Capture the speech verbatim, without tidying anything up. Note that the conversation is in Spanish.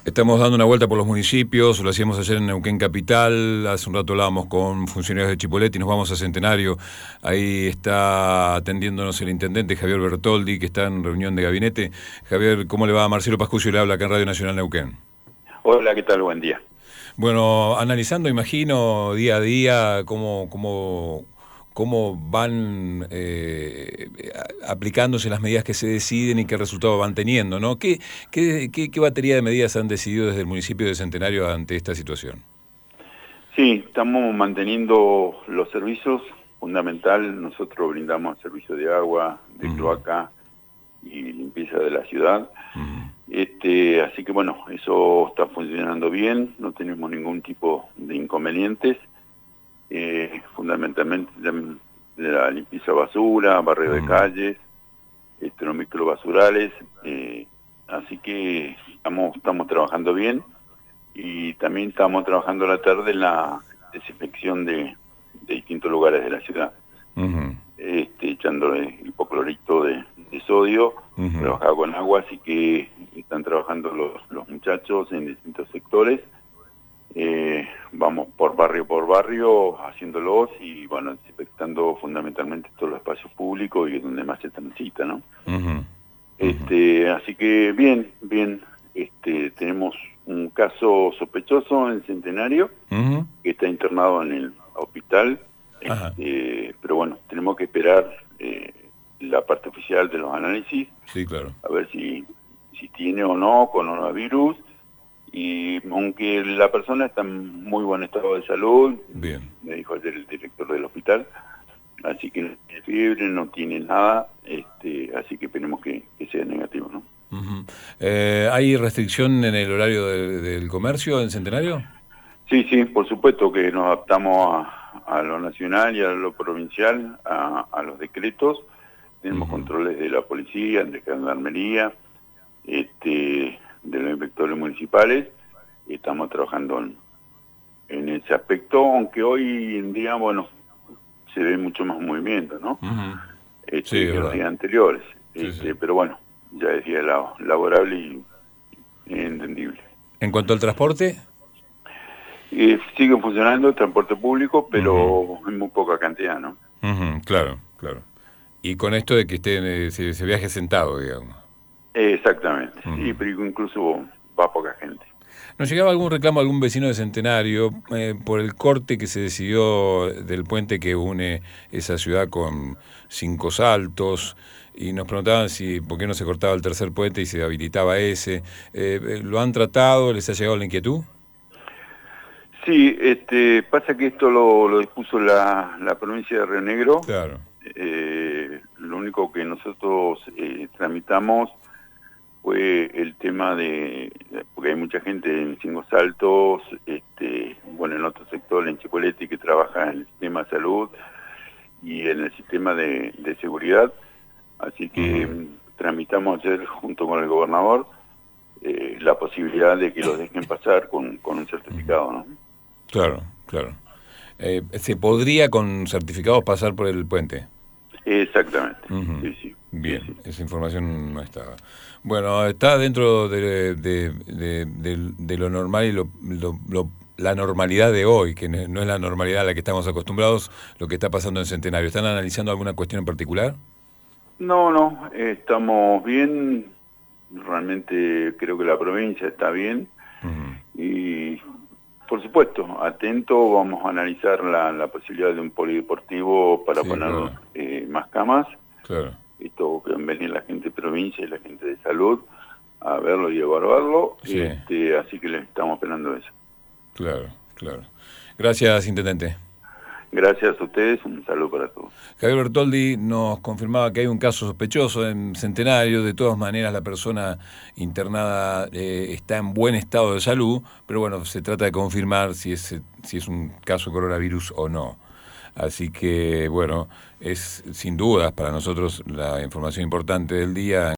Estamos dando una vuelta por los municipios, lo hacíamos ayer en Neuquén Capital, hace un rato hablábamos con funcionarios de Chipoleti, nos vamos a Centenario, ahí está atendiéndonos el intendente Javier Bertoldi, que está en reunión de gabinete. Javier, ¿cómo le va? Marcelo Pascucio le habla acá en Radio Nacional Neuquén. Hola, ¿qué tal? Buen día. Bueno, analizando, imagino, día a día, cómo, cómo, cómo van eh, aplicándose las medidas que se deciden y qué resultado van teniendo, ¿no? ¿Qué, qué, qué, qué batería de medidas han decidido desde el municipio de Centenario ante esta situación? Sí, estamos manteniendo los servicios, fundamental. Nosotros brindamos servicio de agua, de uh-huh. cloaca y limpieza de la ciudad. Uh-huh. Este, así que bueno, eso está funcionando bien, no tenemos ningún tipo de inconvenientes. Eh, fundamentalmente la, la limpieza de basura, barrio de calles, este, los microbasurales, eh, así que estamos, estamos trabajando bien y también estamos trabajando a la tarde en la desinfección de, de distintos lugares de la ciudad, uh-huh. este, echándole hipoclorito de, de sodio, uh-huh. trabajado con agua, así que están trabajando los, los muchachos en distintos sectores. Eh, vamos por barrio por barrio haciéndolos y bueno, desinfectando fundamentalmente todos los espacios públicos y donde más se transita, ¿no? Uh-huh. Uh-huh. Este, así que bien, bien, este, tenemos un caso sospechoso en Centenario, uh-huh. que está internado en el hospital, este, pero bueno, tenemos que esperar eh, la parte oficial de los análisis, sí, claro. a ver si, si tiene o no coronavirus. Y aunque la persona está en muy buen estado de salud, bien. Me dijo ayer el director del hospital, así que no tiene fiebre, no tiene nada, este, así que esperemos que, que sea negativo, ¿no? Uh-huh. eh, ¿Hay restricción en el horario de, del comercio en Centenario? Sí, sí, por supuesto que nos adaptamos a, a lo nacional y a lo provincial, a, a los decretos. Tenemos uh-huh. controles de la policía, de gendarmería, este... de los inspectores municipales, y estamos trabajando en, en ese aspecto, aunque hoy en día, bueno, se ve mucho más movimiento, ¿no? Uh-huh. Este, sí, que los días anteriores, sí, este, sí. pero bueno, ya es día laborable y, y entendible. ¿En cuanto al transporte? Eh, sigue funcionando el transporte público, pero uh-huh. en muy poca cantidad, ¿no? Uh-huh. Claro, claro. Y con esto de que esté, se, se viaje sentado, digamos. Exactamente, uh-huh. sí, pero incluso va poca gente. ¿Nos llegaba algún reclamo a algún vecino de Centenario eh, por el corte que se decidió del puente que une esa ciudad con Cinco Saltos? Y nos preguntaban si por qué no se cortaba el tercer puente y se habilitaba ese. Eh, ¿Lo han tratado? ¿Les ha llegado la inquietud? Sí, este, pasa que esto lo, lo dispuso la, la provincia de Río Negro. Claro. Eh, lo único que nosotros eh, tramitamos fue el tema de, porque hay mucha gente en Cinco Saltos, este, bueno, en otro sector, en Chipoleti, que trabaja en el sistema de salud y en el sistema de, de seguridad, así que uh-huh. tramitamos ayer junto con el gobernador eh, la posibilidad de que los dejen pasar con, con un certificado, ¿no? Claro, claro. Eh, ¿Se podría con certificados pasar por el puente? Exactamente, uh-huh. sí, sí. Bien, sí, sí. Esa información no estaba. Bueno, está dentro de, de, de, de, de lo normal y lo, lo, lo, la normalidad de hoy, que no es la normalidad a la que estamos acostumbrados, lo que está pasando en Centenario. ¿Están analizando alguna cuestión en particular? No, no, eh, estamos bien, realmente creo que la provincia está bien, uh-huh. y por supuesto, atento, vamos a analizar la, la posibilidad de un polideportivo para sí, poner claro. eh, más camas. Claro. Esto que venir la gente de provincia y la gente de salud a verlo y evaluarlo, sí. este, así que le estamos esperando eso. Claro, claro. Gracias, intendente. Gracias a ustedes, un saludo para todos. Javier Bertoldi nos confirmaba que hay un caso sospechoso en Centenario. De todas maneras, la persona internada eh, está en buen estado de salud, pero bueno, se trata de confirmar si es, si es un caso de coronavirus o no. Así que, bueno, es sin dudas para nosotros la información importante del día.